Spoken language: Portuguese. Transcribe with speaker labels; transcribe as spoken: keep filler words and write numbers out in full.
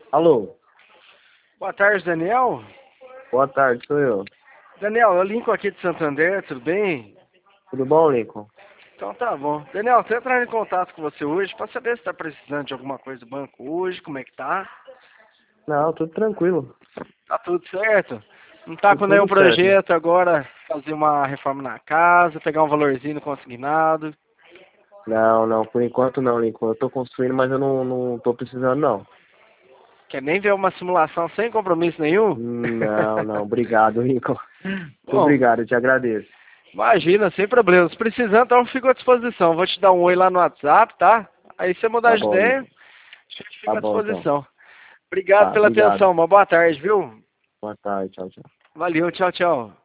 Speaker 1: Alô,
Speaker 2: Boa tarde, Daniel.
Speaker 1: boa tarde, sou eu.
Speaker 2: Daniel, eu Lincoln aqui de Santander, tudo bem?
Speaker 1: Tudo bom, Lincoln?
Speaker 2: Então tá bom. Daniel, tô entrando em contato com você hoje para saber se tá precisando de alguma coisa do banco hoje, como é que tá?
Speaker 1: Não, tudo tranquilo.
Speaker 2: Tá tudo certo? Não tá
Speaker 1: Tudo,
Speaker 2: com nenhum
Speaker 1: tudo certo.
Speaker 2: projeto agora fazer uma reforma na casa, pegar um valorzinho no consignado?
Speaker 1: Não, não, por enquanto não, Lincoln. Eu tô construindo, mas eu não, não tô precisando, não.
Speaker 2: Quer nem ver uma simulação sem compromisso nenhum?
Speaker 1: Não, não, obrigado, Lincoln. Muito
Speaker 2: Bom,
Speaker 1: obrigado, eu te agradeço.
Speaker 2: imagina, sem problemas. Precisando, então fico à disposição. Vou te dar um oi lá no WhatsApp, tá? Aí se você mudar
Speaker 1: Tá
Speaker 2: de
Speaker 1: bom,
Speaker 2: ideia,
Speaker 1: Lincoln.
Speaker 2: a gente
Speaker 1: Tá
Speaker 2: fica à
Speaker 1: bom, então.
Speaker 2: disposição. Obrigado
Speaker 1: Tá,
Speaker 2: pela
Speaker 1: obrigado.
Speaker 2: atenção, uma boa tarde, viu?
Speaker 1: Boa tarde, tchau, tchau.
Speaker 2: Valeu, tchau, tchau.